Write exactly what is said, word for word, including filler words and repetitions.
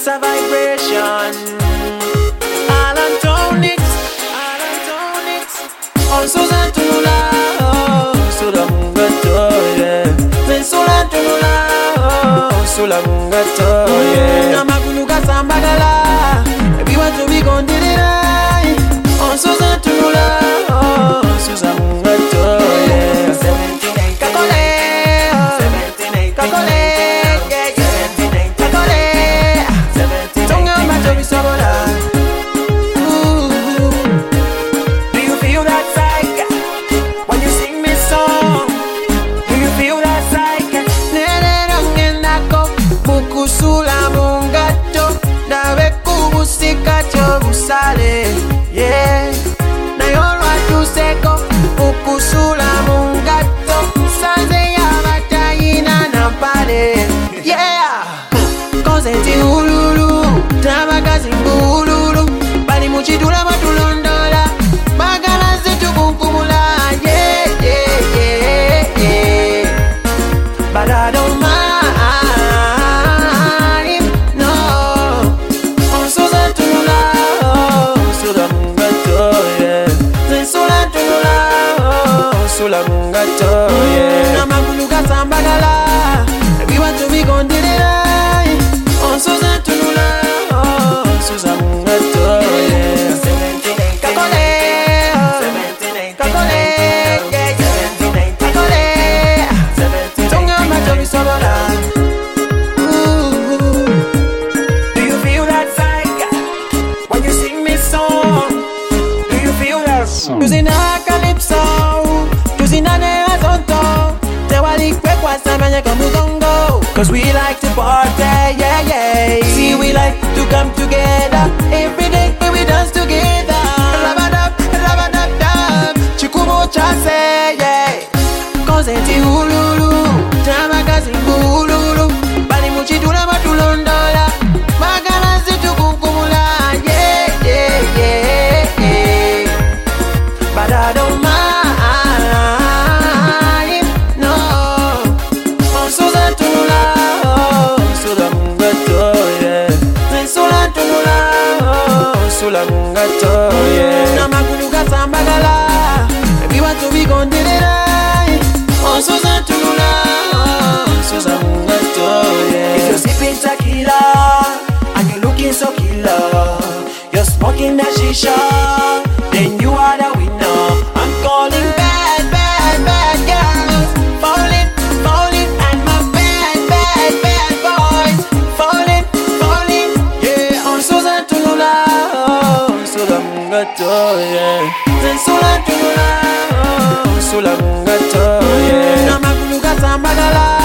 it's a vibration. Alantonics, Alantonics. Also Zantunula, Sula Mungato, yeah. Then Sula Tunula, Sula Mungato, yeah. Namagunuka Sambagala, we want to be condemned. Also Zantunula, Susa Mungato, yeah. Seventeen, Kakole, seventeen, Kakole. Yeah, na yorwa tuseko ukusula mungato sanze ya batayina na pale. Yeah, konzenti ululu tabakazi mbululu bali muchitula batulondola bagala zetu kunkumula. Yeah, yeah, yeah, yeah. But I don't mind. Sula Mungato, yeah. Namagunuka Sambagala, we want to be condemned. On Susan Tunula, Susan Mungato, yeah. Seventeen, Kakole, seventeen, Kakole, yeah, seventeen, Kakole, seventeen, Tonga Matori Sobola. Do you feel that psych when you sing me song? Do you feel that song? Using a calypso. Cause we like to party, yeah, yeah. See, we like to come together every day when we dance together. Rabadab, rabadab, chikumo chase, yeah. Konzenti ululu, tamakazi mbululu bali muchitula batulondola magala zetu kunkumula. Yeah, yeah, yeah, yeah. But I don't mind. Sula Mungato, yeah. Namagunuka Sambagala, we want to be condemned. Oh, Susan Tunula, Susan Mungato, yeah. If you're sipping tequila and you're looking so killer, you're smoking that shisha, then you are the winner. I'm calling bad, bad, bad girls, falling, falling, and my bad, bad, bad boys, falling, falling, yeah. On Susan Tunula, Sula Mungato, yeah. Then Sula Tunula, Sula Mungato, yeah. Namagunuka Sambagala.